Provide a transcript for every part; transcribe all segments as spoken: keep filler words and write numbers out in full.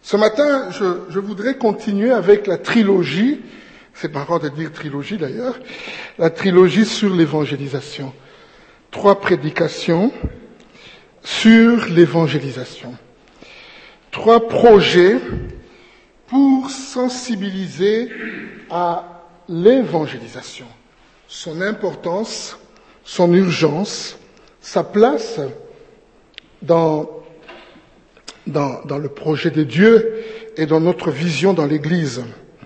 Ce matin, je, je voudrais continuer avec la trilogie, c'est marrant de dire trilogie d'ailleurs, la trilogie sur l'évangélisation. Trois prédications sur l'évangélisation. Trois projets pour sensibiliser à l'évangélisation, son importance, son urgence, sa place dans, dans, dans le projet de Dieu et dans notre vision dans l'Église.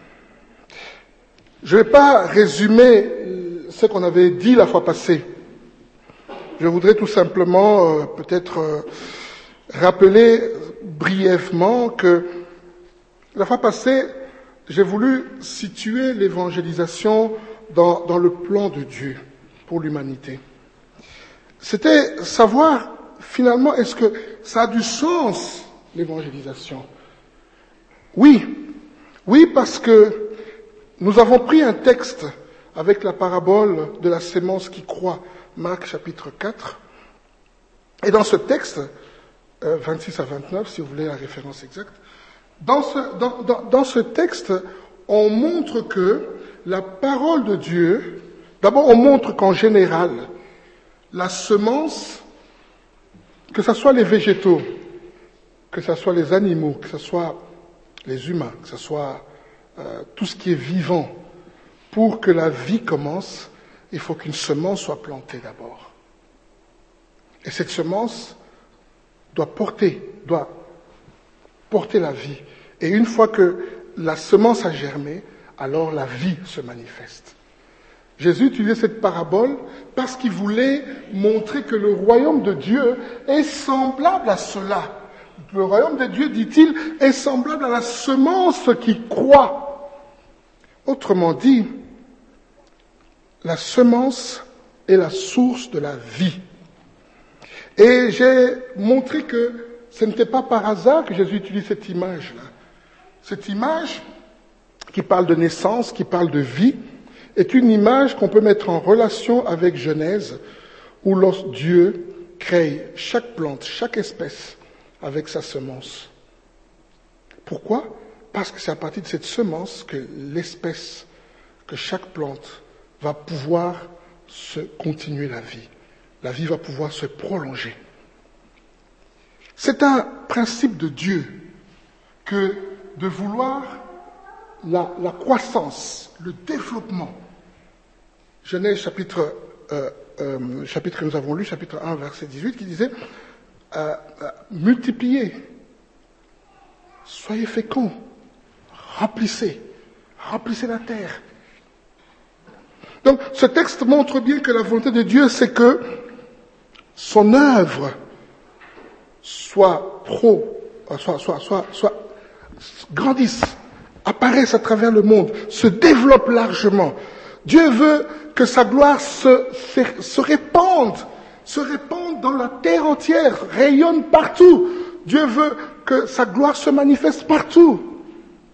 Je ne vais pas résumer ce qu'on avait dit la fois passée. Je voudrais tout simplement euh, peut-être euh, rappeler brièvement que la fois passée, j'ai voulu situer l'évangélisation dans, dans le plan de Dieu pour l'humanité. C'était savoir finalement, est-ce que ça a du sens, l'évangélisation? Oui, oui, parce que nous avons pris un texte avec la parabole de la sémence qui croît, Marc chapitre quatre, et dans ce texte, euh, vingt-six à vingt-neuf, si vous voulez la référence exacte, dans ce, dans, dans, dans ce texte, on montre que la parole de Dieu, d'abord on montre qu'en général, la semence, que ce soit les végétaux, que ce soit les animaux, que ce soit les humains, que ce soit euh, tout ce qui est vivant, pour que la vie commence, il faut qu'une semence soit plantée d'abord. Et cette semence doit porter, doit porter la vie. Et une fois que la semence a germé, alors la vie se manifeste. Jésus utilisait cette parabole parce qu'il voulait montrer que le royaume de Dieu est semblable à cela. Le royaume de Dieu, dit-il, est semblable à la semence qui croît. Autrement dit, la semence est la source de la vie. Et j'ai montré que ce n'était pas par hasard que Jésus utilise cette image-là. Cette image qui parle de naissance, qui parle de vie, est une image qu'on peut mettre en relation avec Genèse, où lorsque Dieu crée chaque plante, chaque espèce, avec sa semence. Pourquoi? Parce que c'est à partir de cette semence que l'espèce, que chaque plante va pouvoir se continuer la vie. La vie va pouvoir se prolonger. C'est un principe de Dieu que de vouloir la, la croissance, le développement. Genèse chapitre, euh, euh, chapitre que nous avons lu, chapitre un, verset dix-huit, qui disait euh, euh, multipliez, soyez féconds, remplissez, remplissez la terre. Donc, ce texte montre bien que la volonté de Dieu, c'est que son œuvre soit pro, soit, soit, soit, soit grandisse, apparaisse à travers le monde, se développe largement. Dieu veut que sa gloire se, se, se répande, se répande dans la terre entière, rayonne partout. Dieu veut que sa gloire se manifeste partout.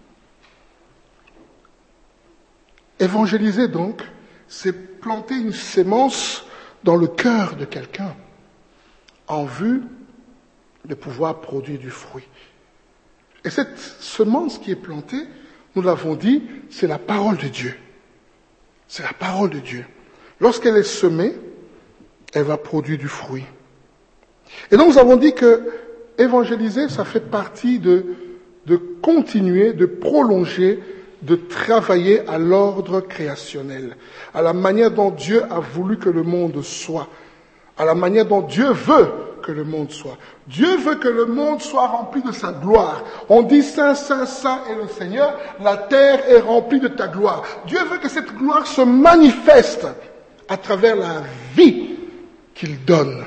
Évangéliser donc, c'est planter une sémence dans le cœur de quelqu'un en vue de pouvoir produire du fruit. Et cette semence qui est plantée, nous l'avons dit, c'est la parole de Dieu. C'est la parole de Dieu. Lorsqu'elle est semée, elle va produire du fruit. Et donc nous avons dit que évangéliser, ça fait partie de, de continuer, de prolonger, de travailler à l'ordre créationnel, à la manière dont Dieu a voulu que le monde soit, à la manière dont Dieu veut que le monde soit. Dieu veut que le monde soit rempli de sa gloire. On dit Saint, Saint, Saint est le Seigneur, la terre est remplie de ta gloire. Dieu veut que cette gloire se manifeste à travers la vie qu'il donne.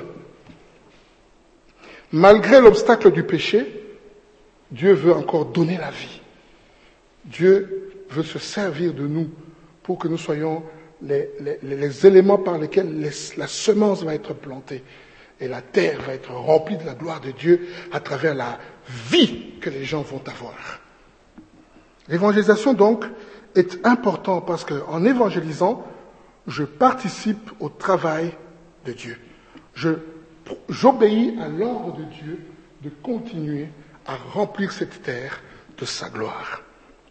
Malgré l'obstacle du péché, Dieu veut encore donner la vie. Dieu veut se servir de nous pour que nous soyons les, les, les éléments par lesquels les, la semence va être plantée. Et la terre va être remplie de la gloire de Dieu à travers la vie que les gens vont avoir. L'évangélisation, donc, est importante parce qu'en évangélisant, je participe au travail de Dieu. Je, j'obéis à l'ordre de Dieu de continuer à remplir cette terre de sa gloire.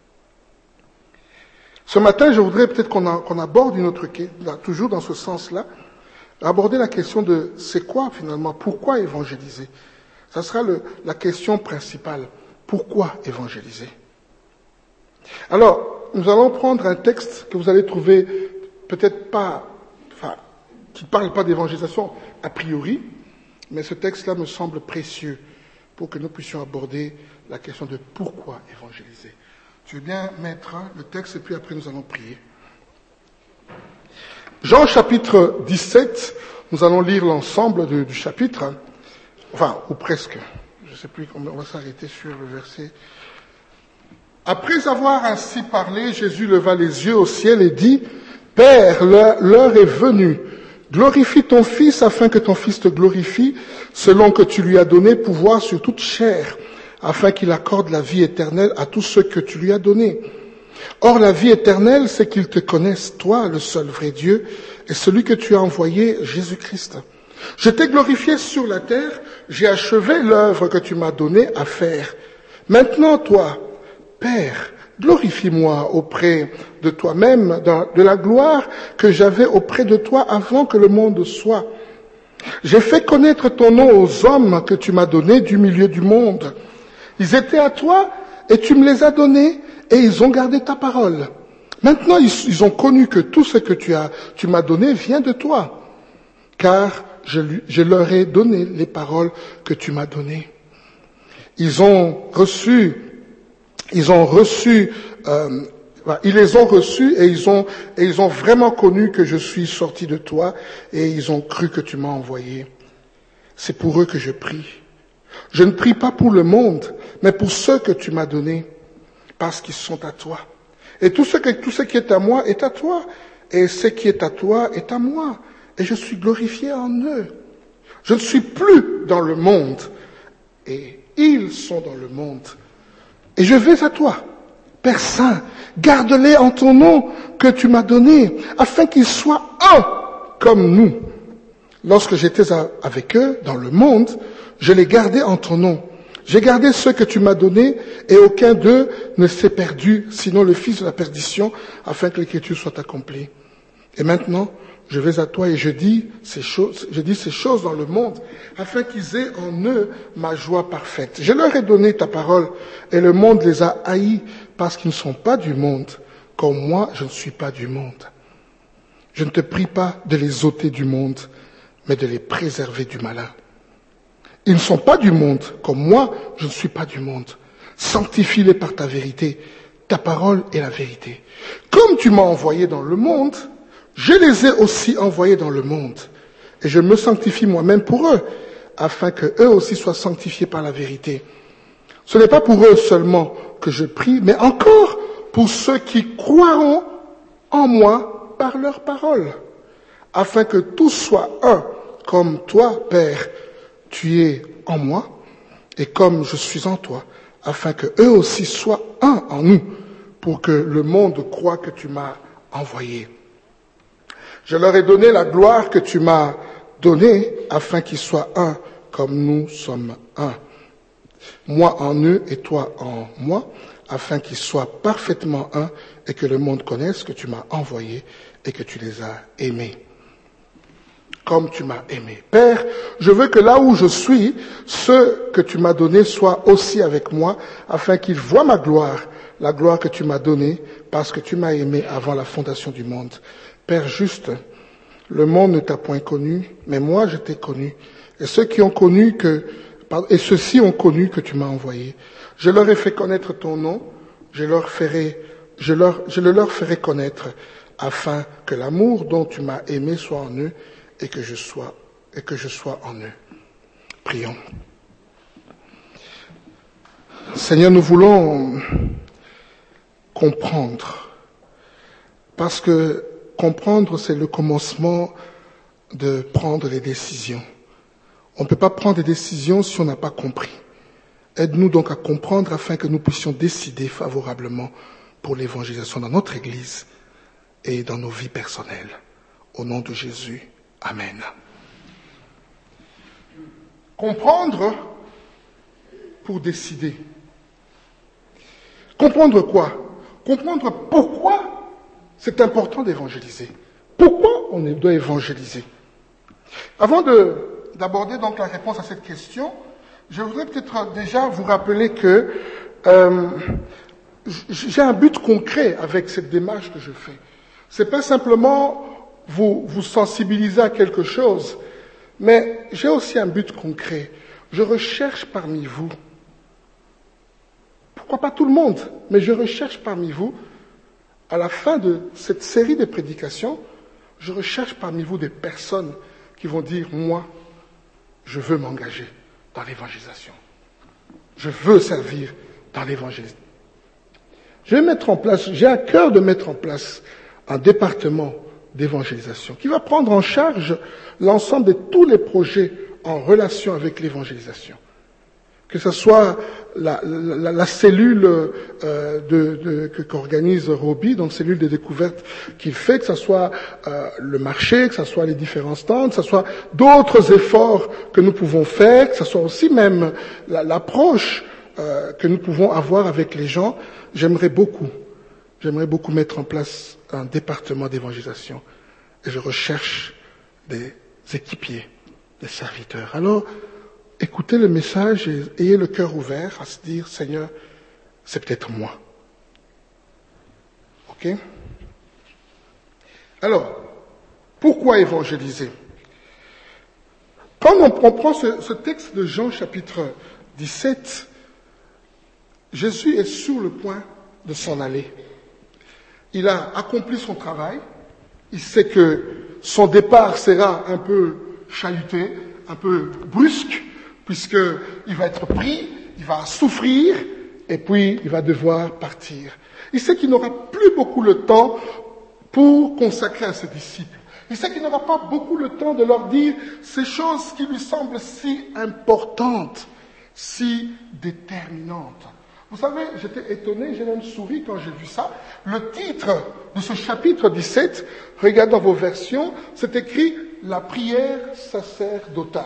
Ce matin, je voudrais peut-être qu'on, a, qu'on aborde une autre question, toujours dans ce sens-là, aborder la question de c'est quoi finalement, pourquoi évangéliser? Ça sera le, la question principale. Pourquoi évangéliser? Alors, nous allons prendre un texte que vous allez trouver peut-être pas, enfin, qui ne parle pas d'évangélisation a priori, mais ce texte-là me semble précieux pour que nous puissions aborder la question de pourquoi évangéliser. Tu veux bien mettre le texte et puis après nous allons prier. Jean chapitre dix-sept, nous allons lire l'ensemble du, du chapitre, enfin, ou presque, je ne sais plus, on va s'arrêter sur le verset. Après avoir ainsi parlé, Jésus leva les yeux au ciel et dit, « Père, l'heure est venue. Glorifie ton Fils afin que ton Fils te glorifie, selon que tu lui as donné pouvoir sur toute chair, afin qu'il accorde la vie éternelle à tous ceux que tu lui as donnés. Or, la vie éternelle, c'est qu'ils te connaissent, toi, le seul vrai Dieu, et celui que tu as envoyé, Jésus-Christ. Je t'ai glorifié sur la terre, j'ai achevé l'œuvre que tu m'as donnée à faire. Maintenant, toi, Père, glorifie-moi auprès de toi-même de la gloire que j'avais auprès de toi avant que le monde soit. J'ai fait connaître ton nom aux hommes que tu m'as donnés du milieu du monde. Ils étaient à toi et tu me les as donnés et ils ont gardé ta parole. Maintenant, ils, ils ont connu que tout ce que tu as, tu m'as donné vient de toi, car je, je leur ai donné les paroles que tu m'as données. Ils ont reçu Ils ont reçu, euh, ils les ont reçus et ils ont, et ils ont vraiment connu que je suis sorti de toi et ils ont cru que tu m'as envoyé. C'est pour eux que je prie. Je ne prie pas pour le monde, mais pour ceux que tu m'as donnés, parce qu'ils sont à toi. Et tout ce, que, tout ce qui est à moi est à toi, et ce qui est à toi est à moi, et je suis glorifié en eux. Je ne suis plus dans le monde, et ils sont dans le monde. Et je vais à toi, Père Saint, garde-les en ton nom que tu m'as donné, afin qu'ils soient un comme nous. Lorsque j'étais avec eux dans le monde, je les gardais en ton nom. J'ai gardé ceux que tu m'as donnés, et aucun d'eux ne s'est perdu, sinon le fils de la perdition, afin que l'écriture soit accomplie. Et maintenant, je vais à toi et je dis ces choses, je dis ces choses dans le monde, afin qu'ils aient en eux ma joie parfaite. Je leur ai donné ta parole, et le monde les a haïs, parce qu'ils ne sont pas du monde, comme moi je ne suis pas du monde. Je ne te prie pas de les ôter du monde, mais de les préserver du malin. Ils ne sont pas du monde, comme moi je ne suis pas du monde. Sanctifie-les par ta vérité, ta parole est la vérité. Comme tu m'as envoyé dans le monde, je les ai aussi envoyés dans le monde, et je me sanctifie moi-même pour eux, afin que eux aussi soient sanctifiés par la vérité. Ce n'est pas pour eux seulement que je prie, mais encore pour ceux qui croiront en moi par leur parole, afin que tous soient un, comme toi, Père, tu es en moi, et comme je suis en toi, afin que eux aussi soient un en nous, pour que le monde croie que tu m'as envoyé. Je leur ai donné la gloire que tu m'as donnée, afin qu'ils soient un, comme nous sommes un. Moi en eux et toi en moi, afin qu'ils soient parfaitement un, et que le monde connaisse que tu m'as envoyé et que tu les as aimés, comme tu m'as aimé. Père, je veux que là où je suis, ceux que tu m'as donnés soient aussi avec moi, afin qu'ils voient ma gloire, la gloire que tu m'as donnée, parce que tu m'as aimé avant la fondation du monde. Père juste, le monde ne t'a point connu, mais moi je t'ai connu. Et ceux qui ont connu que, et ceux-ci ont connu que tu m'as envoyé. Je leur ai fait connaître ton nom, je leur ferai, je leur, je le leur ferai connaître, afin que l'amour dont tu m'as aimé soit en eux, et que je sois, et que je sois en eux. Prions. Seigneur, nous voulons comprendre, parce que comprendre, c'est le commencement de prendre les décisions. On ne peut pas prendre des décisions si on n'a pas compris. Aide-nous donc à comprendre afin que nous puissions décider favorablement pour l'évangélisation dans notre Église et dans nos vies personnelles. Au nom de Jésus, Amen. Comprendre pour décider. Comprendre quoi? Comprendre pourquoi c'est important d'évangéliser. Pourquoi on doit évangéliser? Avant de, d'aborder donc la réponse à cette question, je voudrais peut-être déjà vous rappeler que euh, j'ai un but concret avec cette démarche que je fais. C'est pas simplement vous, vous sensibiliser à quelque chose, mais j'ai aussi un but concret. Je recherche parmi vous, pourquoi pas tout le monde, mais je recherche parmi vous, à la fin de cette série de prédications, je recherche parmi vous des personnes qui vont dire, moi, je veux m'engager dans l'évangélisation. Je veux servir dans l'évangélisation. Je vais mettre en place, j'ai à cœur de mettre en place un département d'évangélisation qui va prendre en charge l'ensemble de tous les projets en relation avec l'évangélisation. Que ce soit la, la, la cellule euh, de, de, que, qu'organise Roby, donc cellule de découverte qu'il fait, que ce soit euh, le marché, que ce soit les différents stands, que ce soit d'autres efforts que nous pouvons faire, que ce soit aussi même la, l'approche euh, que nous pouvons avoir avec les gens. J'aimerais beaucoup, j'aimerais beaucoup mettre en place un département d'évangélisation. Et je recherche des équipiers, des serviteurs. Alors, écoutez le message et ayez le cœur ouvert à se dire, Seigneur, c'est peut-être moi. Ok? Alors, pourquoi évangéliser? Quand on, on prend ce, ce texte de Jean chapitre dix-sept, Jésus est sur le point de s'en aller. Il a accompli son travail. Il sait que son départ sera un peu chahuté, un peu brusque, puisqu'il va être pris, il va souffrir, et puis il va devoir partir. Il sait qu'il n'aura plus beaucoup le temps pour consacrer à ses disciples. Il sait qu'il n'aura pas beaucoup le temps de leur dire ces choses qui lui semblent si importantes, si déterminantes. Vous savez, j'étais étonné, j'ai même souri quand j'ai vu ça. Le titre de ce chapitre dix-sept, regardez dans vos versions, c'est écrit « La prière sacerdotale ».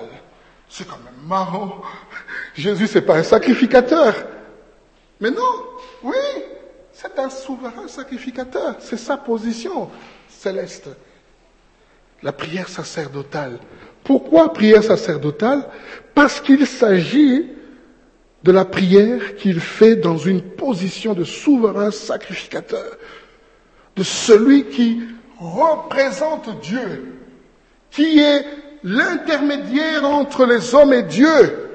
C'est quand même marrant. Jésus, c'est pas un sacrificateur. Mais non, oui, c'est un souverain sacrificateur. C'est sa position céleste. La prière sacerdotale. Pourquoi prière sacerdotale? Parce qu'il s'agit de la prière qu'il fait dans une position de souverain sacrificateur, de celui qui représente Dieu, qui est l'intermédiaire entre les hommes et Dieu.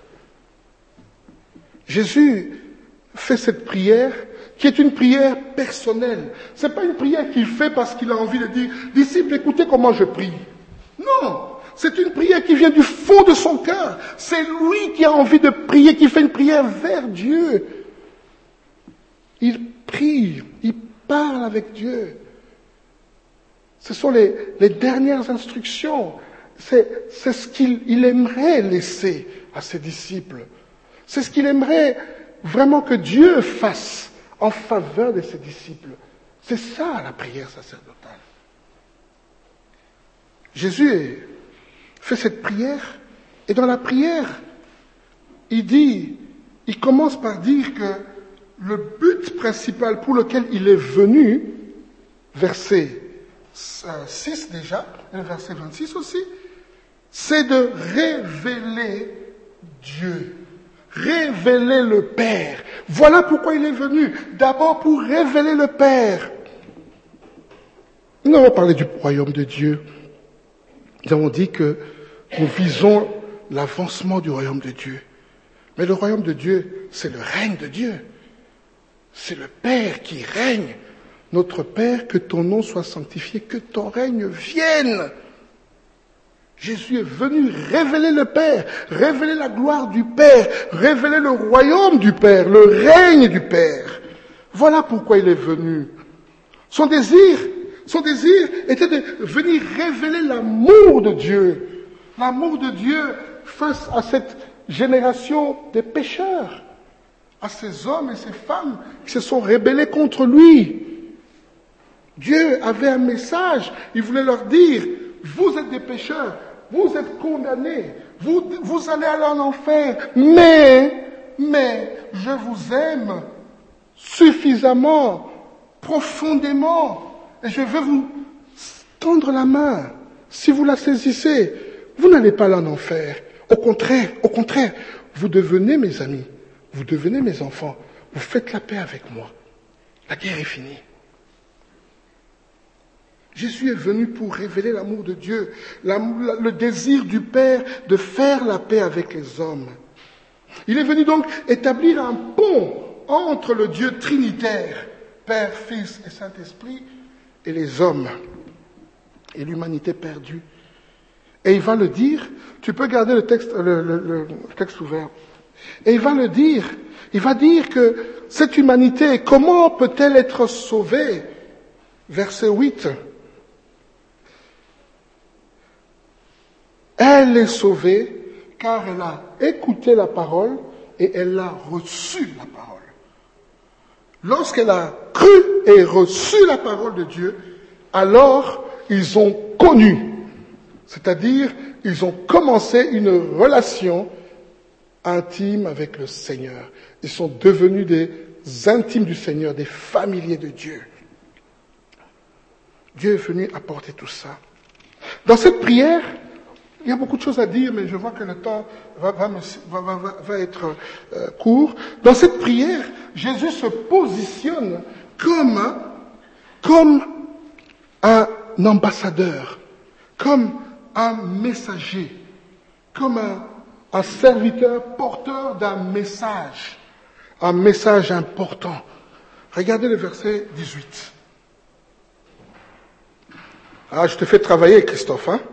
Jésus fait cette prière qui est une prière personnelle. C'est pas une prière qu'il fait parce qu'il a envie de dire, disciples, écoutez comment je prie. Non! C'est une prière qui vient du fond de son cœur. C'est lui qui a envie de prier, qui fait une prière vers Dieu. Il prie, il parle avec Dieu. Ce sont les, les dernières instructions. C'est, c'est ce qu'il il aimerait laisser à ses disciples. C'est ce qu'il aimerait vraiment que Dieu fasse en faveur de ses disciples. C'est ça la prière sacerdotale. Jésus est fait cette prière, et dans la prière, il dit, il commence par dire que le but principal pour lequel il est venu, verset six déjà, et le verset vingt-six aussi, c'est de révéler Dieu, révéler le Père. Voilà pourquoi il est venu, d'abord pour révéler le Père. Nous avons parlé du royaume de Dieu. Nous avons dit que nous visons l'avancement du royaume de Dieu. Mais le royaume de Dieu, c'est le règne de Dieu. C'est le Père qui règne. Notre Père, que ton nom soit sanctifié, que ton règne vienne. Jésus est venu révéler le Père, révéler la gloire du Père, révéler le royaume du Père, le règne du Père. Voilà pourquoi il est venu. Son désir, son désir était de venir révéler l'amour de Dieu. L'amour de Dieu face à cette génération des pécheurs, à ces hommes et ces femmes qui se sont rebellés contre lui. Dieu avait un message, il voulait leur dire, vous êtes des pécheurs, vous êtes condamnés, vous, vous allez aller en enfer, mais, mais, je vous aime, suffisamment, profondément. Et je veux vous tendre la main. Si vous la saisissez, vous n'allez pas là en enfer. Au contraire, au contraire, vous devenez mes amis, vous devenez mes enfants, vous faites la paix avec moi. La guerre est finie. Jésus est venu pour révéler l'amour de Dieu, le désir du Père de faire la paix avec les hommes. Il est venu donc établir un pont entre le Dieu trinitaire, Père, Fils et Saint-Esprit, et les hommes, et l'humanité perdue. Et il va le dire, tu peux garder le texte, le, le, le texte ouvert, et il va le dire, il va dire que cette humanité, comment peut-elle être sauvée? Verset huit. Elle est sauvée car elle a écouté la parole et elle a reçu la parole. Lorsqu'elle a cru et reçu la parole de Dieu, alors ils ont connu, c'est-à-dire ils ont commencé une relation intime avec le Seigneur. Ils sont devenus des intimes du Seigneur, des familiers de Dieu. Dieu est venu apporter tout ça. Dans cette prière, il y a beaucoup de choses à dire, mais je vois que le temps va, va, va, va, va être euh, court. Dans cette prière, Jésus se positionne comme, comme un ambassadeur, comme un messager, comme un, un serviteur porteur d'un message, un message important. Regardez le verset dix-huit. Ah, je te fais travailler, Christophe, hein?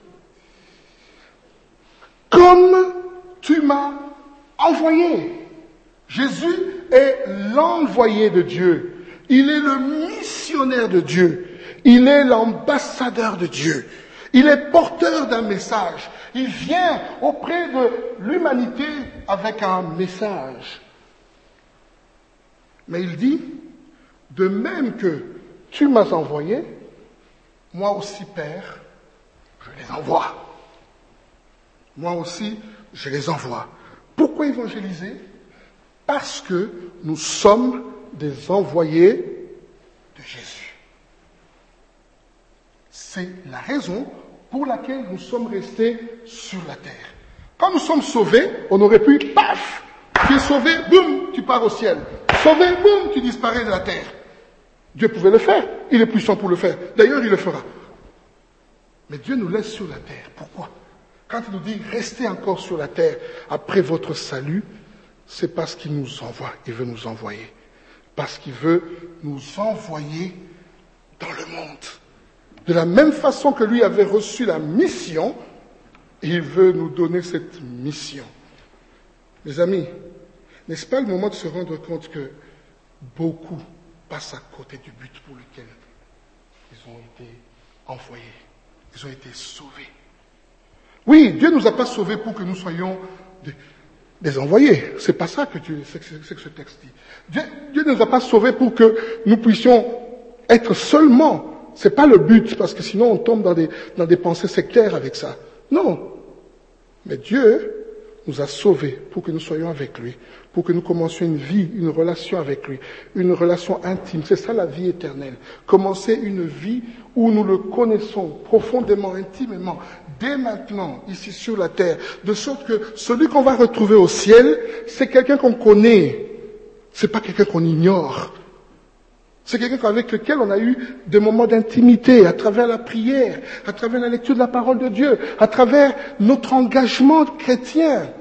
Comme tu m'as envoyé. Jésus est l'envoyé de Dieu. Il est le missionnaire de Dieu. Il est l'ambassadeur de Dieu. Il est porteur d'un message. Il vient auprès de l'humanité avec un message. Mais il dit, de même que tu m'as envoyé, moi aussi, Père, je les envoie. Moi aussi, je les envoie. Pourquoi évangéliser? Parce que nous sommes des envoyés de Jésus. C'est la raison pour laquelle nous sommes restés sur la terre. Quand nous sommes sauvés, on aurait pu, paf, tu es sauvé, boum, tu pars au ciel. Sauvé, boum, tu disparais de la terre. Dieu pouvait le faire. Il est puissant pour le faire. D'ailleurs, il le fera. Mais Dieu nous laisse sur la terre. Pourquoi? Quand il nous dit « restez encore sur la terre après votre salut », c'est parce qu'il nous envoie, il veut nous envoyer. Parce qu'il veut nous envoyer dans le monde. De la même façon que lui avait reçu la mission, il veut nous donner cette mission. Mes amis, n'est-ce pas le moment de se rendre compte que beaucoup passent à côté du but pour lequel ils ont été envoyés, ils ont été sauvés. Oui, Dieu ne nous a pas sauvés pour que nous soyons des, des envoyés. C'est pas ça que, Dieu, c'est, c'est, c'est que ce texte dit. Dieu, Dieu ne nous a pas sauvés pour que nous puissions être seulement. C'est pas le but, parce que sinon on tombe dans des, dans des pensées sectaires avec ça. Non. Mais Dieu nous a sauvés pour que nous soyons avec lui, pour que nous commencions une vie, une relation avec lui, une relation intime. C'est ça la vie éternelle. Commencer une vie où nous le connaissons profondément, intimement, dès maintenant, ici sur la terre, de sorte que celui qu'on va retrouver au ciel, c'est quelqu'un qu'on connaît. C'est pas quelqu'un qu'on ignore. C'est quelqu'un avec lequel on a eu des moments d'intimité, à travers la prière, à travers la lecture de la parole de Dieu, à travers notre engagement chrétien.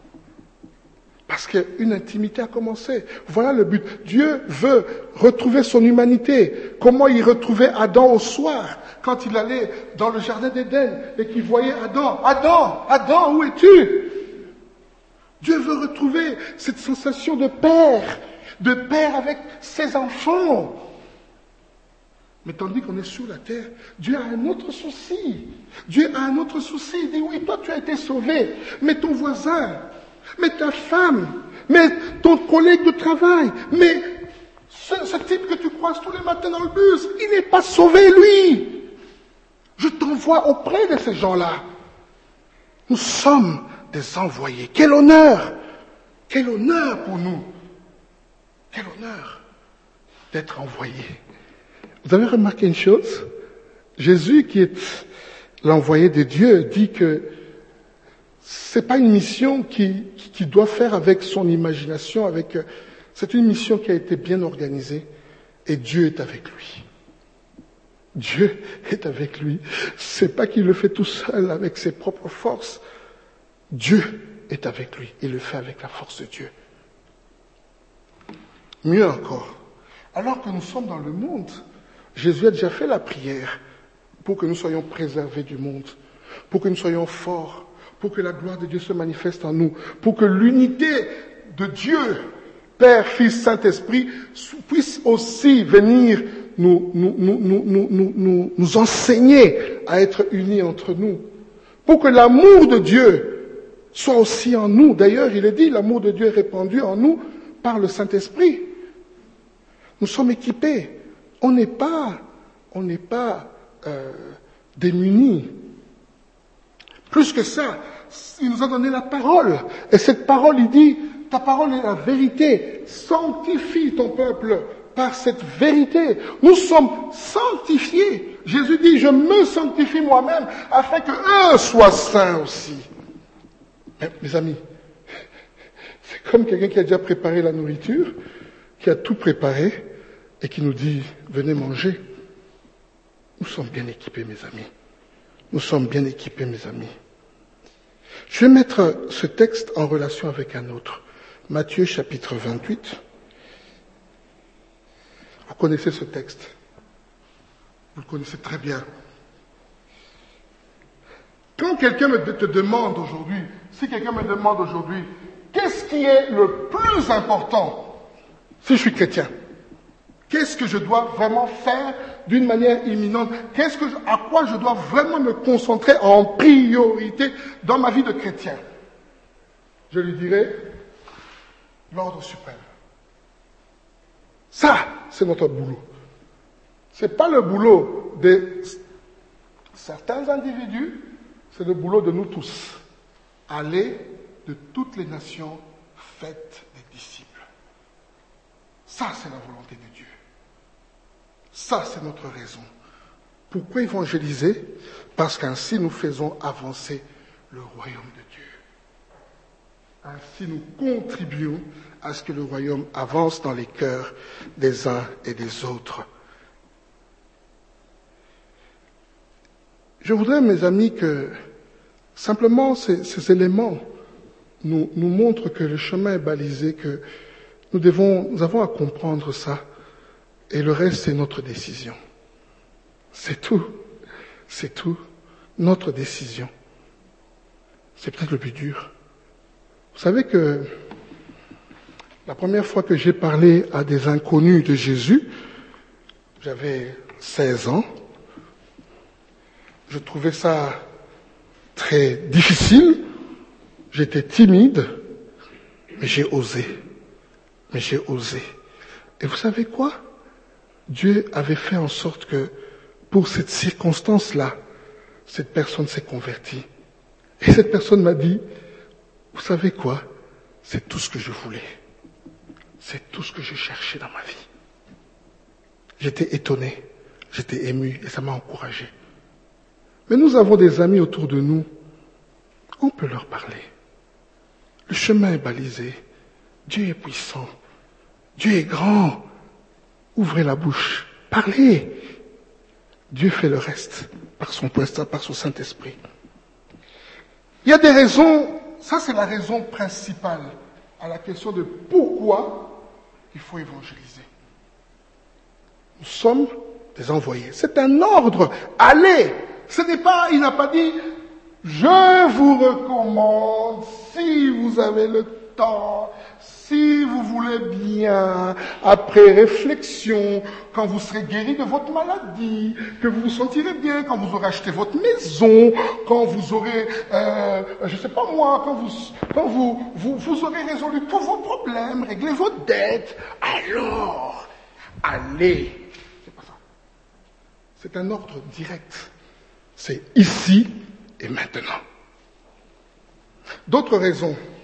Parce qu'une intimité a commencé. Voilà le but. Dieu veut retrouver son humanité. Comment il retrouvait Adam au soir, quand il allait dans le jardin d'Éden et qu'il voyait Adam. Adam, Adam, où es-tu? Dieu veut retrouver cette sensation de père, de père avec ses enfants. Mais tandis qu'on est sur la terre, Dieu a un autre souci. Dieu a un autre souci. Il dit, oui, toi tu as été sauvé, mais ton voisin, mais ta femme, mais ton collègue de travail, mais ce, ce type que tu croises tous les matins dans le bus, il n'est pas sauvé, lui. Je t'envoie auprès de ces gens-là. Nous sommes des envoyés. Quel honneur! Quel honneur pour nous Quel honneur d'être envoyé. Vous avez remarqué une chose? Jésus, qui est l'envoyé de Dieu, dit que c'est pas une mission qu'il qui doit faire avec son imagination, avec, c'est une mission qui a été bien organisée et Dieu est avec lui. Dieu est avec lui. C'est pas qu'il le fait tout seul avec ses propres forces. Dieu est avec lui. Il le fait avec la force de Dieu. Mieux encore, alors que nous sommes dans le monde, Jésus a déjà fait la prière pour que nous soyons préservés du monde, pour que nous soyons forts, pour que la gloire de Dieu se manifeste en nous, pour que l'unité de Dieu, Père, Fils, Saint-Esprit, puisse aussi venir nous, nous, nous, nous, nous, nous, nous, nous enseigner à être unis entre nous, pour que l'amour de Dieu soit aussi en nous. D'ailleurs, il est dit, l'amour de Dieu est répandu en nous par le Saint-Esprit. Nous sommes équipés. On n'est pas, on n'est pas euh, démunis. Plus que ça, il nous a donné la parole. Et cette parole, il dit, ta parole est la vérité. Sanctifie ton peuple par cette vérité. Nous sommes sanctifiés. Jésus dit, je me sanctifie moi-même afin que eux soient saints aussi. Mais, mes amis, c'est comme quelqu'un qui a déjà préparé la nourriture, qui a tout préparé et qui nous dit, venez manger. Nous sommes bien équipés, mes amis. Nous sommes bien équipés, mes amis. Je vais mettre ce texte en relation avec un autre. Matthieu chapitre vingt-huit. Vous connaissez ce texte. Vous le connaissez très bien. Quand quelqu'un me te demande aujourd'hui, si quelqu'un me demande aujourd'hui, qu'est-ce qui est le plus important si je suis chrétien? Qu'est-ce que je dois vraiment faire d'une manière imminente? Qu'est-ce que, à quoi je dois vraiment me concentrer en priorité dans ma vie de chrétien? Je lui dirai l'ordre suprême. Ça, c'est notre boulot. C'est pas le boulot de certains individus, c'est le boulot de nous tous. Aller de toutes les nations, faites des disciples. Ça, c'est la volonté de Dieu. Ça, c'est notre raison. Pourquoi évangéliser? Parce qu'ainsi nous faisons avancer le royaume de Dieu. Ainsi nous contribuons à ce que le royaume avance dans les cœurs des uns et des autres. Je voudrais, mes amis, que simplement ces, ces éléments nous, nous montrent que le chemin est balisé, que nous devons, nous avons à comprendre ça. Et le reste, c'est notre décision. C'est tout. C'est tout. Notre décision. C'est peut-être le plus dur. Vous savez que la première fois que j'ai parlé à des inconnus de Jésus, j'avais seize ans. Je trouvais ça très difficile. J'étais timide. Mais j'ai osé. Mais j'ai osé. Et vous savez quoi? Dieu avait fait en sorte que, pour cette circonstance-là, cette personne s'est convertie. Et cette personne m'a dit, vous savez quoi? C'est tout ce que je voulais. C'est tout ce que je cherchais dans ma vie. J'étais étonné, j'étais ému et ça m'a encouragé. Mais nous avons des amis autour de nous, on peut leur parler. Le chemin est balisé. Dieu est puissant. Dieu est grand. Ouvrez la bouche. Parlez. Dieu fait le reste par son instinct, par son Saint-Esprit. Il y a des raisons, ça c'est la raison principale à la question de pourquoi il faut évangéliser. Nous sommes des envoyés. C'est un ordre. Allez. Ce n'est pas, il n'a pas dit, je vous recommande, si vous avez le temps, si vous voulez bien, après réflexion, quand vous serez guéri de votre maladie, que vous vous sentirez bien, quand vous aurez acheté votre maison, quand vous aurez, euh, je sais pas moi, quand vous, quand vous, vous, vous aurez résolu tous vos problèmes, réglé vos dettes, alors, allez. C'est pas ça. C'est un ordre direct. C'est ici et maintenant. D'autres raisons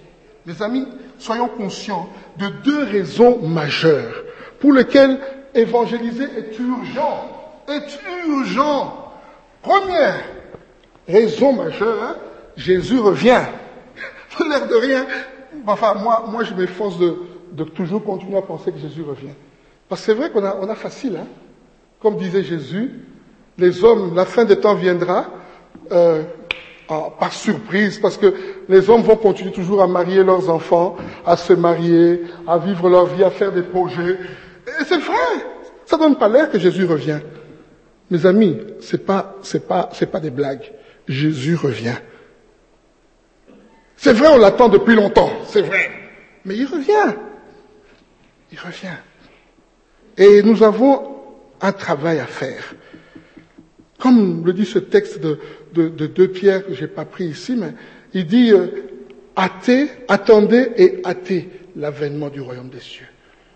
Mes amis, soyons conscients de deux raisons majeures pour lesquelles évangéliser est urgent. Est urgent. Première raison majeure, hein, Jésus revient. L'air de rien. Enfin, moi, moi je m'efforce de, de toujours continuer à penser que Jésus revient. Parce que c'est vrai qu'on a, on a facile, hein. Comme disait Jésus, les hommes, la fin des temps viendra euh, en, par surprise, parce que les hommes vont continuer toujours à marier leurs enfants, à se marier, à vivre leur vie, à faire des projets. Et c'est vrai, ça donne pas l'air que Jésus revient. Mes amis, c'est pas, c'est pas, c'est pas des blagues. Jésus revient. C'est vrai, on l'attend depuis longtemps, c'est vrai. Mais il revient. Il revient. Et nous avons un travail à faire. Comme le dit ce texte de, de, de deux Pierre que j'ai pas pris ici, mais il dit euh, hâtez, attendez et hâtez l'avènement du royaume des cieux.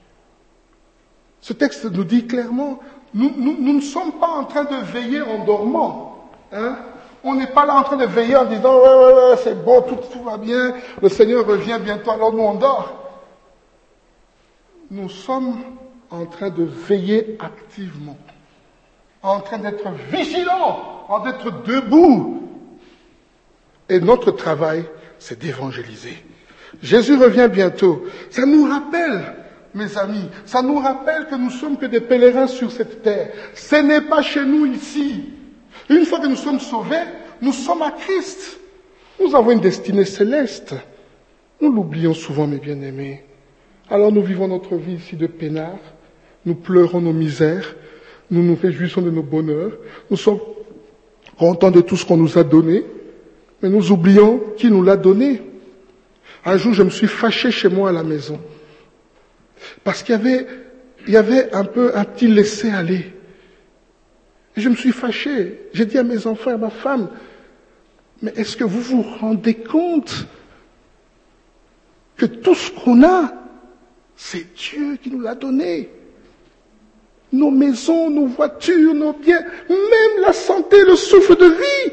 Ce texte nous dit clairement, nous, nous, nous ne sommes pas en train de veiller en dormant. Hein? On n'est pas là en train de veiller en disant ouais, ouais, ouais, c'est bon, tout, tout va bien, le Seigneur revient bientôt, alors nous on dort. Nous sommes en train de veiller activement, en train d'être vigilants, en train d'être debout. Et notre travail, c'est d'évangéliser. Jésus revient bientôt. Ça nous rappelle, mes amis, ça nous rappelle que nous sommes que des pèlerins sur cette terre. Ce n'est pas chez nous ici. Une fois que nous sommes sauvés, nous sommes à Christ. Nous avons une destinée céleste. Nous l'oublions souvent, mes bien-aimés. Alors nous vivons notre vie ici de peinards. Nous pleurons nos misères. Nous nous réjouissons de nos bonheurs. Nous sommes contents de tout ce qu'on nous a donné. Mais nous oublions qui nous l'a donné. Un jour, je me suis fâché chez moi à la maison. Parce qu'il y avait, il y avait un peu un petit laisser-aller. Et je me suis fâché. J'ai dit à mes enfants et à ma femme, mais est-ce que vous vous rendez compte que tout ce qu'on a, c'est Dieu qui nous l'a donné? Nos maisons, nos voitures, nos biens, même la santé, le souffle de vie.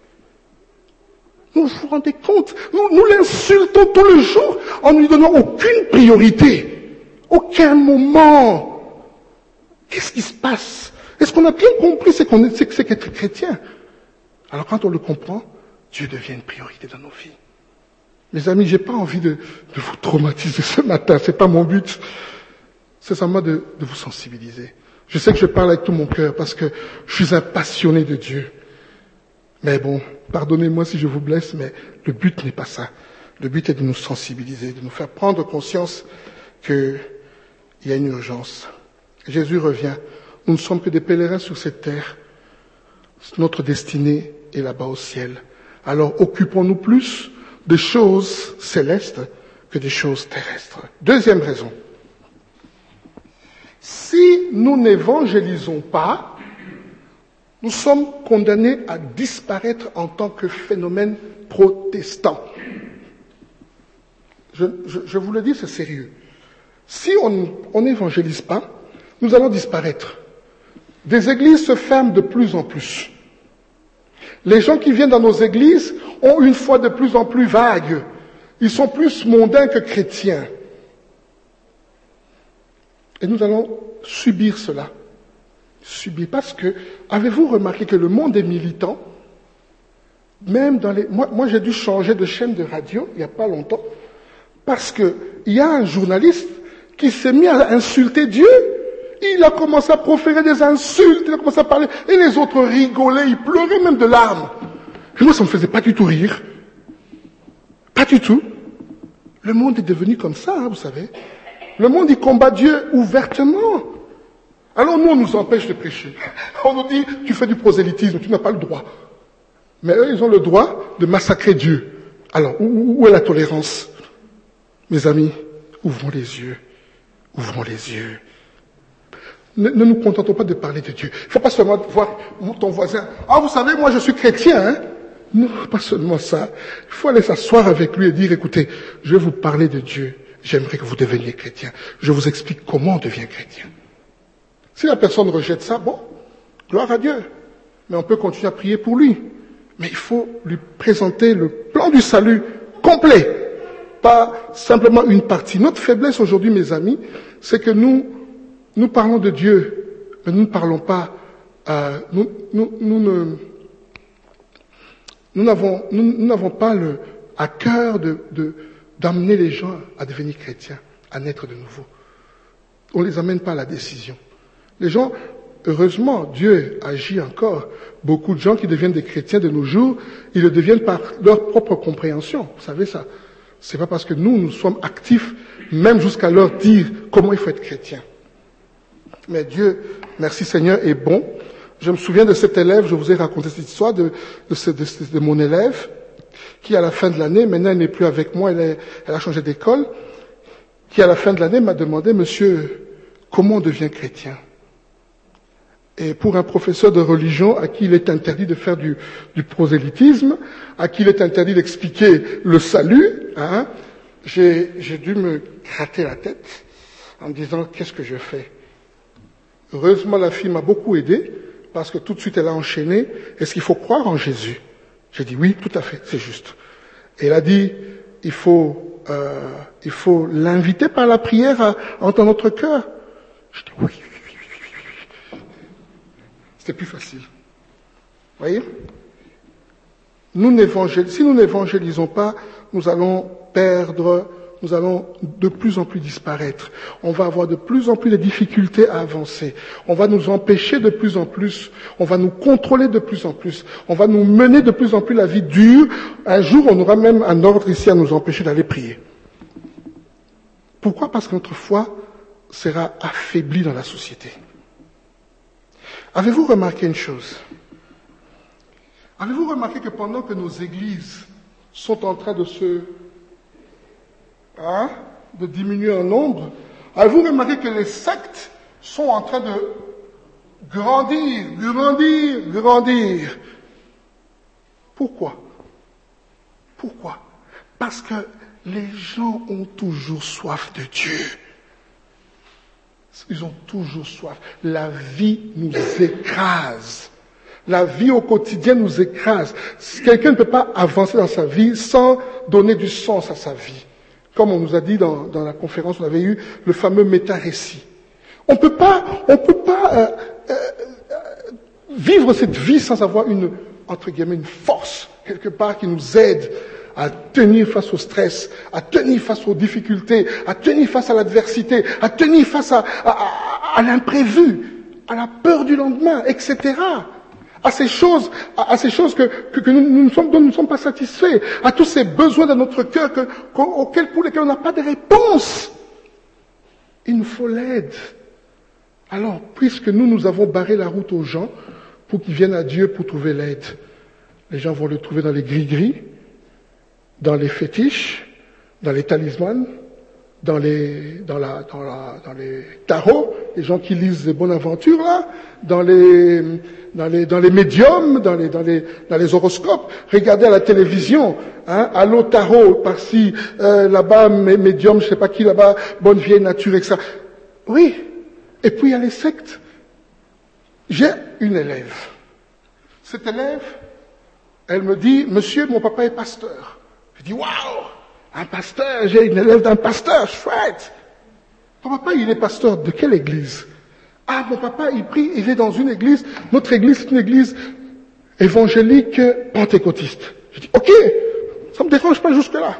Vous vous rendez compte? Nous, nous l'insultons tout le jour en ne lui donnant aucune priorité. Aucun moment. Qu'est-ce qui se passe? Est-ce qu'on a bien compris ce qu'on est, c'est, c'est qu'être chrétien? Alors quand on le comprend, Dieu devient une priorité dans nos vies. Mes amis, j'ai pas envie de, de vous traumatiser ce matin, c'est pas mon but. C'est seulement de, de vous sensibiliser. Je sais que je parle avec tout mon cœur parce que je suis un passionné de Dieu. Mais bon, pardonnez-moi si je vous blesse, mais le but n'est pas ça. Le but est de nous sensibiliser, de nous faire prendre conscience qu'il y a une urgence. Jésus revient. Nous ne sommes que des pèlerins sur cette terre. Notre destinée est là-bas au ciel. Alors occupons-nous plus des choses célestes que des choses terrestres. Deuxième raison. Si nous n'évangélisons pas, nous sommes condamnés à disparaître en tant que phénomène protestant. Je, je, je vous le dis, c'est sérieux. Si on n'évangélise pas, nous allons disparaître. Des églises se ferment de plus en plus. Les gens qui viennent dans nos églises ont une foi de plus en plus vague. Ils sont plus mondains que chrétiens. Et nous allons subir cela. Subir. Parce que, avez-vous remarqué que le monde est militant? Même dans les... Moi, moi j'ai dû changer de chaîne de radio il n'y a pas longtemps. Parce que il y a un journaliste qui s'est mis à insulter Dieu. Il a commencé à proférer des insultes, il a commencé à parler, et les autres rigolaient, ils pleuraient même de larmes. Et moi, ça me faisait pas du tout rire. Pas du tout. Le monde est devenu comme ça, hein, vous savez. Le monde, il combat Dieu ouvertement. Alors nous, on nous empêche de prêcher. On nous dit, tu fais du prosélytisme, tu n'as pas le droit. Mais eux, ils ont le droit de massacrer Dieu. Alors, où, où est la tolérance? Mes amis, ouvrons les yeux. Ouvrons les yeux. Ne, ne nous contentons pas de parler de Dieu. Il ne faut pas seulement voir ton voisin. Ah, vous savez, moi je suis chrétien, hein? Non, pas seulement ça. Il faut aller s'asseoir avec lui et dire, écoutez, je vais vous parler de Dieu. J'aimerais que vous deveniez chrétien. Je vous explique comment on devient chrétien. Si la personne rejette ça, bon, gloire à Dieu. Mais on peut continuer à prier pour lui. Mais il faut lui présenter le plan du salut complet. pas simplement une partie. Notre faiblesse aujourd'hui, mes amis, c'est que nous, nous parlons de Dieu, mais nous ne parlons pas, euh, nous, nous, nous ne, nous n'avons, nous, nous n'avons pas le, à cœur de, de, d'amener les gens à devenir chrétiens, à naître de nouveau. On les amène pas à la décision. Les gens, heureusement, Dieu agit encore. Beaucoup de gens qui deviennent des chrétiens de nos jours, ils le deviennent par leur propre compréhension. Vous savez ça? C'est pas parce que nous, nous sommes actifs, même jusqu'à leur dire comment il faut être chrétien. Mais Dieu, merci Seigneur, est bon. Je me souviens de cet élève, je vous ai raconté cette histoire de, de, ce, de, de mon élève, qui à la fin de l'année, maintenant elle n'est plus avec moi, elle, est, elle a changé d'école, qui à la fin de l'année m'a demandé, monsieur, comment on devient chrétien? Et pour un professeur de religion à qui il est interdit de faire du, du prosélytisme, à qui il est interdit d'expliquer le salut, hein, j'ai, j'ai dû me gratter la tête en me disant qu'est-ce que je fais? Heureusement, la fille m'a beaucoup aidé parce que tout de suite elle a enchaîné. Est-ce qu'il faut croire en Jésus? J'ai dit oui, tout à fait, c'est juste. Et elle a dit il faut, euh, il faut l'inviter par la prière à entrer dans notre cœur. J'ai dit oui. C'est plus facile. Vous voyez? Nous n'évangélisons, si nous n'évangélisons pas, nous allons perdre, nous allons de plus en plus disparaître. On va avoir de plus en plus de difficultés à avancer. On va nous empêcher de plus en plus. On va nous contrôler de plus en plus. On va nous mener de plus en plus la vie dure. Un jour, on aura même un ordre ici à nous empêcher d'aller prier. Pourquoi? Parce que notre foi sera affaiblie dans la société. Avez-vous remarqué une chose? Avez-vous remarqué que pendant que nos églises sont en train de se, hein, de diminuer en nombre, avez-vous remarqué que les sectes sont en train de grandir, grandir, grandir? Pourquoi? Pourquoi? Parce que les gens ont toujours soif de Dieu. Ils ont toujours soif. La vie nous écrase. La vie au quotidien nous écrase. Quelqu'un ne peut pas avancer dans sa vie sans donner du sens à sa vie. Comme on nous a dit dans, dans la conférence, on avait eu le fameux méta-récit. On peut pas, on peut pas euh, euh, vivre cette vie sans avoir une, entre guillemets, une force quelque part qui nous aide à tenir face au stress, à tenir face aux difficultés, à tenir face à l'adversité, à tenir face à, à, à, à l'imprévu, à la peur du lendemain, et cetera. À ces choses, à, à ces choses que, que, que nous, nous ne sommes, dont nous ne sommes pas satisfaits, à tous ces besoins dans notre cœur que, auxquels, pour lesquels on n'a pas de réponse. Il nous faut l'aide. Alors, puisque nous, nous avons barré la route aux gens pour qu'ils viennent à Dieu pour trouver l'aide, les gens vont le trouver dans les gris-gris, dans les fétiches, dans les talismans, dans les, dans la, dans la, dans les tarots, les gens qui lisent les bonnes aventures là, dans les, dans les, dans les médiums, dans les, dans les, dans les horoscopes. Regardez à la télévision, hein, allô tarot par-ci, euh, là-bas médium, je sais pas qui là-bas, bonne vieille nature, et cetera. Oui. Et puis il y a les sectes. J'ai une élève. Cette élève, elle me dit, monsieur, mon papa est pasteur. Je dis, waouh, un pasteur, j'ai une élève d'un pasteur, chouette. Mon papa, il est pasteur de quelle église? Ah, mon papa, il prie, il est dans une église, notre église, c'est une église évangélique pentecôtiste. Je dis, ok, ça me dérange pas jusque-là.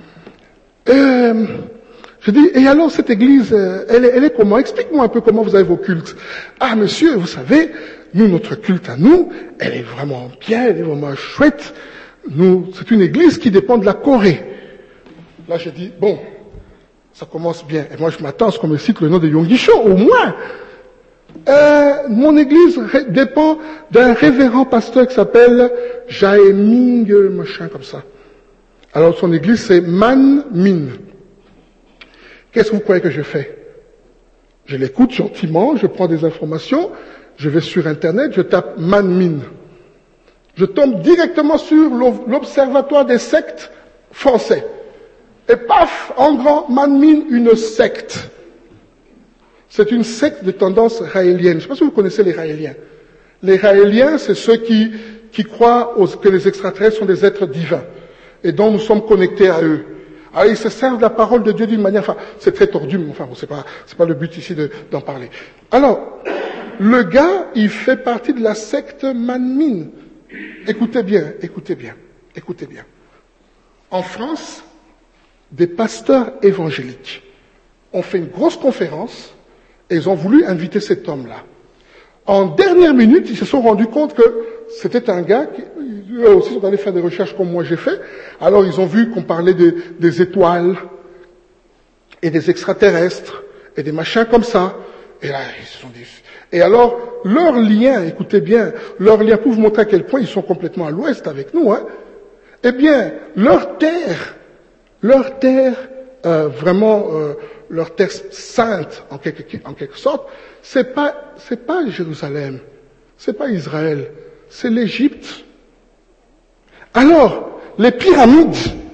Euh, je dis, et alors cette église, elle est, elle est comment? Explique-moi un peu comment vous avez vos cultes. Ah, monsieur, vous savez, nous, notre culte à nous, elle est vraiment bien, elle est vraiment chouette. Nous, c'est une église qui dépend de la Corée. Là, je dis, bon, ça commence bien. Et moi, je m'attends à ce qu'on me cite le nom de Yonggi-sho, au moins. Euh, mon église ré- dépend d'un révérend pasteur qui s'appelle Jae-ming, machin comme ça. Alors, son église, c'est Man-min. Qu'est-ce que vous croyez que je fais? Je l'écoute gentiment, je prends des informations, je vais sur Internet, je tape Man-min. Je tombe directement sur l'Observatoire des sectes français. Et paf, en grand, Man-min, une secte. C'est une secte de tendance raélienne. Je ne sais pas si vous connaissez les raéliens. Les raéliens, c'est ceux qui, qui croient aux, que les extraterrestres sont des êtres divins et dont nous sommes connectés à eux. Alors, ils se servent de la parole de Dieu d'une manière, enfin, c'est très tordu, mais enfin, bon, c'est pas, c'est pas le but ici de, d'en parler. Alors, le gars, il fait partie de la secte Manmin. Écoutez bien, écoutez bien, écoutez bien. En France, des pasteurs évangéliques ont fait une grosse conférence et ils ont voulu inviter cet homme-là. En dernière minute, ils se sont rendus compte que c'était un gars qui, eux aussi, sont allés faire des recherches comme moi j'ai fait. Alors, ils ont vu qu'on parlait des, des étoiles et des extraterrestres et des machins comme ça. Et là, ils se sont dit... Et alors, leur lien, écoutez bien, leur lien pour vous montrer à quel point ils sont complètement à l'ouest avec nous, hein. Eh bien, leur terre, leur terre, euh, vraiment, euh, leur terre sainte, en quelque, en quelque sorte, c'est pas, c'est pas Jérusalem, c'est pas Israël, c'est l'Égypte. Alors, les pyramides,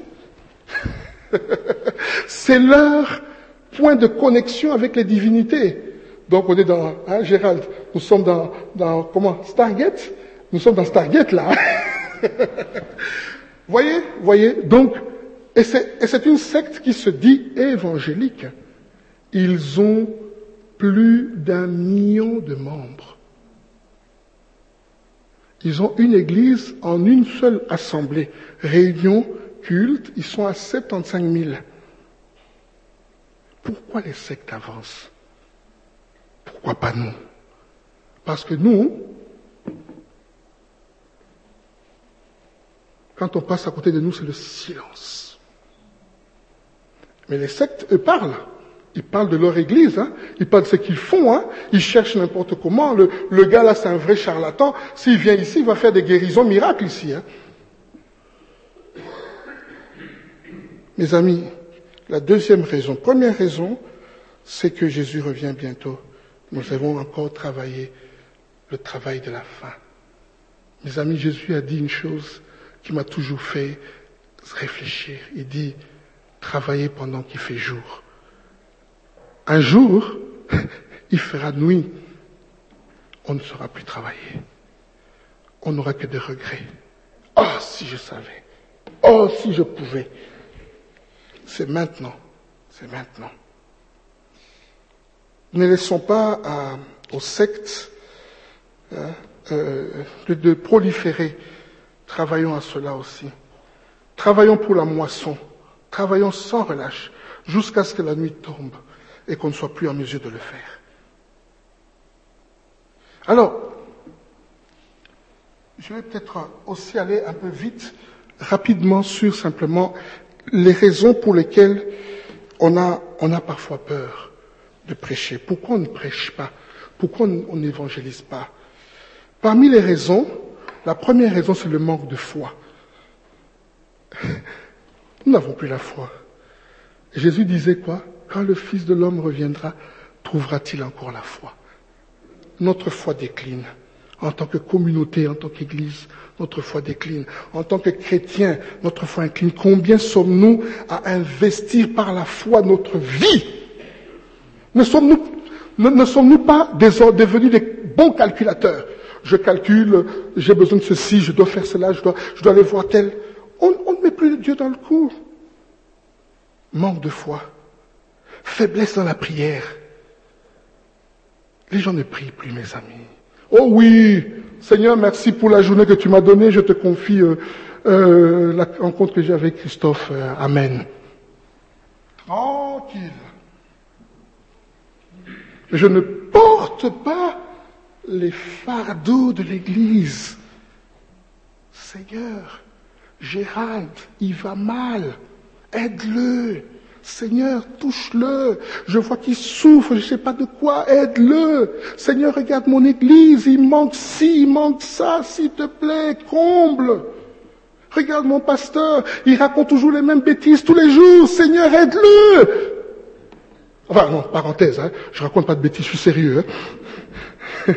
c'est leur point de connexion avec les divinités. Donc on est dans, hein, Gérald, nous sommes dans, dans, comment, Stargate? Nous sommes dans Stargate, là. Voyez, voyez, donc, et c'est, et c'est une secte qui se dit évangélique. Ils ont plus d'un million de membres. Ils ont une église en une seule assemblée. Réunion, culte, ils sont à soixante-quinze mille. Pourquoi les sectes avancent? Pourquoi pas nous? Parce que nous, quand on passe à côté de nous, c'est le silence. Mais les sectes, eux, parlent. Ils parlent de leur église, hein. Ils parlent de ce qu'ils font, hein. Ils cherchent n'importe comment. Le, le gars là, c'est un vrai charlatan. S'il vient ici, il va faire des guérisons miracles ici, hein. Mes amis, la deuxième raison, première raison, c'est que Jésus revient bientôt. Nous avons encore travaillé le travail de la fin. Mes amis, Jésus a dit une chose qui m'a toujours fait réfléchir. Il dit, travaillez pendant qu'il fait jour. Un jour, il fera nuit. On ne saura plus travailler. On n'aura que des regrets. Oh, si je savais. Oh, si je pouvais. C'est maintenant. C'est maintenant. Ne laissons pas à, aux sectes hein, euh, de, de proliférer. Travaillons à cela aussi. Travaillons pour la moisson. Travaillons sans relâche jusqu'à ce que la nuit tombe et qu'on ne soit plus en mesure de le faire. Alors, je vais peut-être aussi aller un peu vite, rapidement sur simplement les raisons pour lesquelles on a, on a parfois peur de prêcher. Pourquoi on ne prêche pas? Pourquoi on n'évangélise pas? Parmi les raisons, la première raison, c'est le manque de foi. Nous n'avons plus la foi. Jésus disait quoi? Quand le Fils de l'homme reviendra, trouvera-t-il encore la foi? Notre foi décline. En tant que communauté, en tant qu'Église, notre foi décline. En tant que chrétiens, notre foi incline. Combien sommes-nous à investir par la foi notre vie? Ne sommes-nous, ne, ne sommes-nous pas des, devenus des bons calculateurs? Je calcule, j'ai besoin de ceci, je dois faire cela, je dois, je dois aller voir tel. On, on ne met plus Dieu dans le coup. Manque de foi. Faiblesse dans la prière. Les gens ne prient plus, mes amis. Oh oui, Seigneur, merci pour la journée que tu m'as donnée. Je te confie euh, euh, la rencontre que j'ai avec Christophe. Euh, amen. Tranquille. Je ne porte pas les fardeaux de l'Église. Seigneur, Gérald, il va mal. Aide-le. Seigneur, touche-le. Je vois qu'il souffre, je ne sais pas de quoi. Aide-le. Seigneur, regarde mon église. Il manque ci, il manque ça. S'il te plaît, comble. Regarde mon pasteur. Il raconte toujours les mêmes bêtises tous les jours. Seigneur, aide-le. Enfin, non, parenthèse, hein. Je raconte pas de bêtises, je suis sérieux. Hein.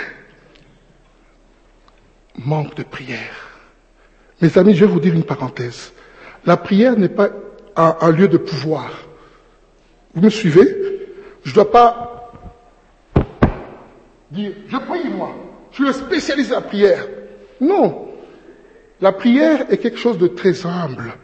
Manque de prière. Mes amis, je vais vous dire une parenthèse. La prière n'est pas un, un lieu de pouvoir. Vous me suivez? Je ne dois pas dire, je prie moi, je suis le spécialiste de la prière. Non. La prière est quelque chose de très humble.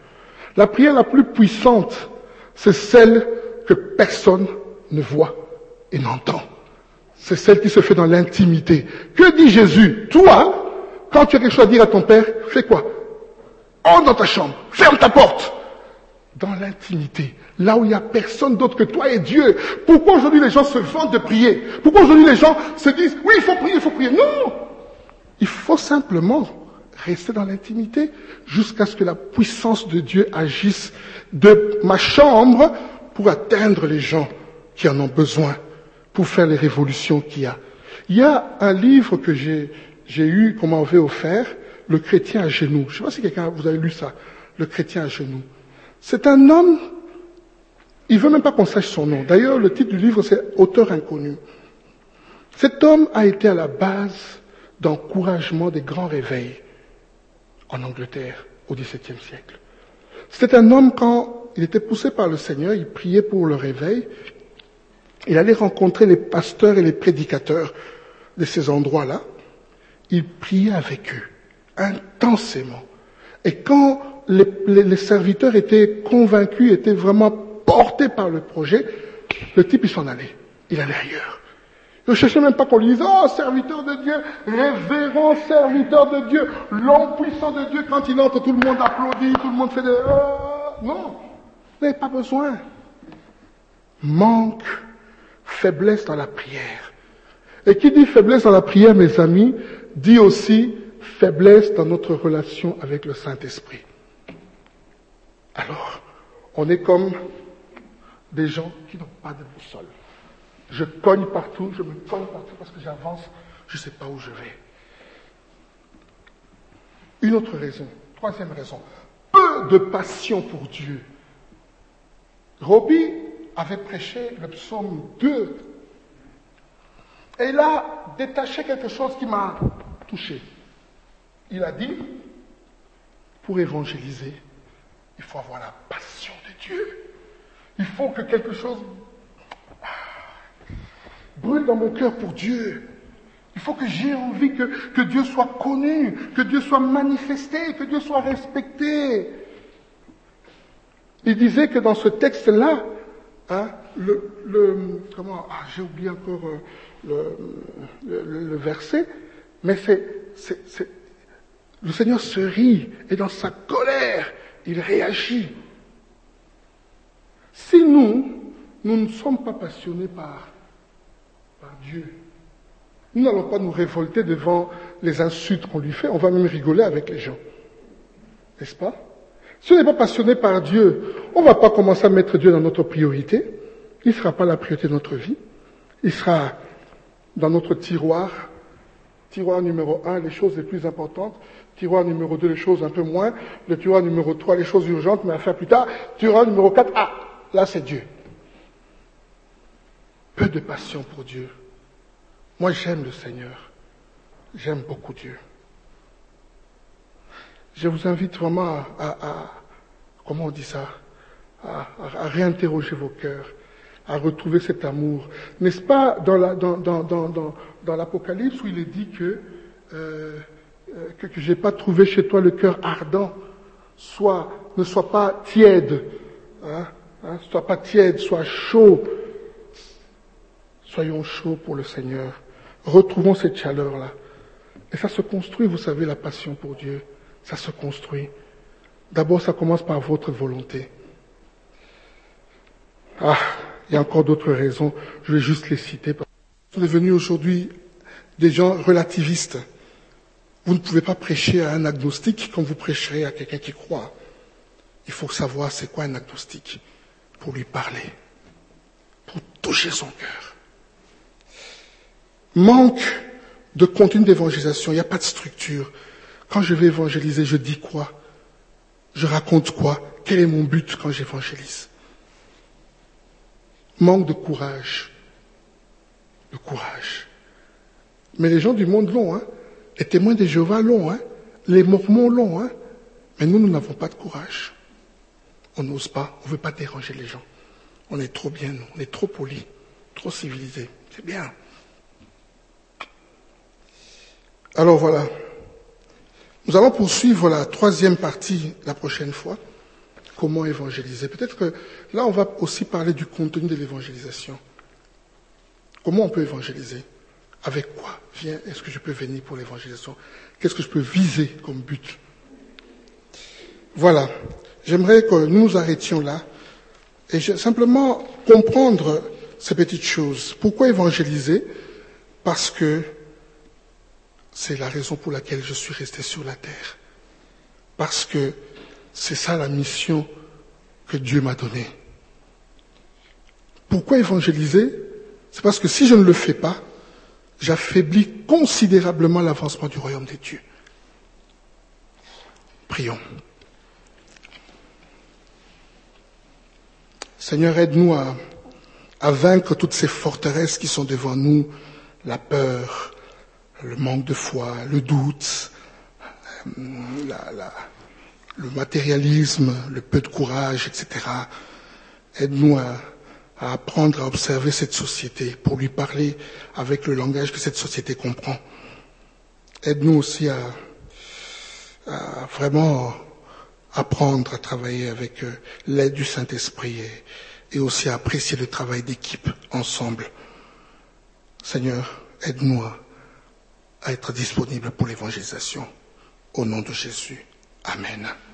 La prière la plus puissante, c'est celle que personne ne voit et n'entend. C'est celle qui se fait dans l'intimité. Que dit Jésus? Toi, quand tu as quelque chose à dire à ton Père, fais quoi? Entre dans ta chambre, ferme ta porte. Dans l'intimité, là où il n'y a personne d'autre que toi et Dieu. Pourquoi aujourd'hui les gens se vantent de prier? Pourquoi aujourd'hui les gens se disent, oui, il faut prier, il faut prier? Non! Il faut simplement rester dans l'intimité jusqu'à ce que la puissance de Dieu agisse de ma chambre pour atteindre les gens qui en ont besoin, pour faire les révolutions qu'il y a. Il y a un livre que j'ai, j'ai eu, qu'on m'avait offert, Le chrétien à genoux. Je ne sais pas si quelqu'un, vous avez lu ça, Le chrétien à genoux. C'est un homme, il veut même pas qu'on sache son nom. D'ailleurs, le titre du livre, c'est Auteur inconnu. Cet homme a été à la base d'encouragement des grands réveils en Angleterre au dix-septième siècle. C'était un homme, quand il était poussé par le Seigneur, il priait pour le réveil, il allait rencontrer les pasteurs et les prédicateurs de ces endroits-là, il priait avec eux, intensément. Et quand les, les, les serviteurs étaient convaincus, étaient vraiment portés par le projet, le type il s'en allait, il allait ailleurs. Il ne cherchait même pas qu'on lui dise, oh, serviteur de Dieu, révérend serviteur de Dieu, l'homme puissant de Dieu, quand il entre, tout le monde applaudit, tout le monde fait des... Oh, non, vous n'avez pas besoin. Manque, faiblesse dans la prière. Et qui dit faiblesse dans la prière, mes amis, dit aussi faiblesse dans notre relation avec le Saint-Esprit. Alors, on est comme des gens qui n'ont pas de boussole. Je cogne partout, je me cogne partout parce que j'avance, je ne sais pas où je vais. Une autre raison, troisième raison, peu de passion pour Dieu. Roby avait prêché le psaume deux. Et il a détaché quelque chose qui m'a touché. Il a dit, pour évangéliser, il faut avoir la passion de Dieu. Il faut que quelque chose brûle dans mon cœur pour Dieu. Il faut que j'ai envie que, que Dieu soit connu, que Dieu soit manifesté, que Dieu soit respecté. Il disait que dans ce texte-là, hein, le, le, comment, ah, j'ai oublié encore euh, le, le, le verset, mais c'est, c'est, c'est, le Seigneur se rit et dans sa colère, il réagit. Si nous, nous ne sommes pas passionnés par, par Dieu, nous n'allons pas nous révolter devant les insultes qu'on lui fait, on va même rigoler avec les gens. N'est-ce pas? Si on n'est pas passionné par Dieu, on ne va pas commencer à mettre Dieu dans notre priorité. Il ne sera pas la priorité de notre vie. Il sera dans notre tiroir. Tiroir numéro un, les choses les plus importantes. Tiroir numéro deux, les choses un peu moins. Le tiroir numéro trois, les choses urgentes, mais à faire plus tard. Tiroir numéro quatre, ah, là c'est Dieu. Peu de passion pour Dieu. Moi j'aime le Seigneur. J'aime beaucoup Dieu. Je vous invite vraiment à, à, à comment on dit ça, à, à, à réinterroger vos cœurs, à retrouver cet amour. N'est-ce pas dans, la, dans, dans, dans, dans, dans l'Apocalypse où il est dit que euh, que, que j'ai pas trouvé chez toi le cœur ardent, soit ne sois pas tiède, hein, hein, sois pas tiède, sois chaud. Soyons chauds pour le Seigneur. Retrouvons cette chaleur-là. Et ça se construit, vous savez, la passion pour Dieu. Ça se construit. D'abord, ça commence par votre volonté. Ah, il y a encore d'autres raisons. Je vais juste les citer. Vous êtes devenus aujourd'hui des gens relativistes. Vous ne pouvez pas prêcher à un agnostique comme vous prêcherez à quelqu'un qui croit. Il faut savoir c'est quoi un agnostique pour lui parler, pour toucher son cœur. Manque de contenu d'évangélisation. Il n'y a pas de structure. Quand je vais évangéliser, je dis quoi? Je raconte quoi? Quel est mon but quand j'évangélise? Manque de courage. De courage. Mais les gens du monde l'ont, hein. Les témoins de Jéhovah l'ont, hein. Les Mormons l'ont, hein. Mais nous, nous n'avons pas de courage. On n'ose pas, on ne veut pas déranger les gens. On est trop bien, nous. On est trop polis, trop civilisés. C'est bien. Alors voilà. Nous allons poursuivre la troisième partie la prochaine fois. comment évangéliser. Peut-être que là, on va aussi parler du contenu de l'évangélisation. Comment on peut évangéliser? Avec quoi vient, est-ce que je peux venir pour l'évangélisation? Qu'est-ce que je peux viser comme but? Voilà. J'aimerais que nous nous arrêtions là et je, simplement comprendre ces petites choses. Pourquoi évangéliser? Parce que c'est la raison pour laquelle je suis resté sur la terre. Parce que c'est ça la mission que Dieu m'a donnée. Pourquoi évangéliser? C'est parce que si je ne le fais pas, j'affaiblis considérablement l'avancement du royaume des dieux. Prions. Seigneur, aide-nous à, à vaincre toutes ces forteresses qui sont devant nous, la peur, le manque de foi, le doute, la, la, le matérialisme, le peu de courage, et cetera. Aide-nous à, à apprendre à observer cette société pour lui parler avec le langage que cette société comprend. Aide-nous aussi à, à vraiment apprendre à travailler avec l'aide du Saint-Esprit et, et aussi à apprécier le travail d'équipe ensemble. Seigneur, aide-nous à, à être disponibles pour l'évangélisation. Au nom de Jésus. Amen.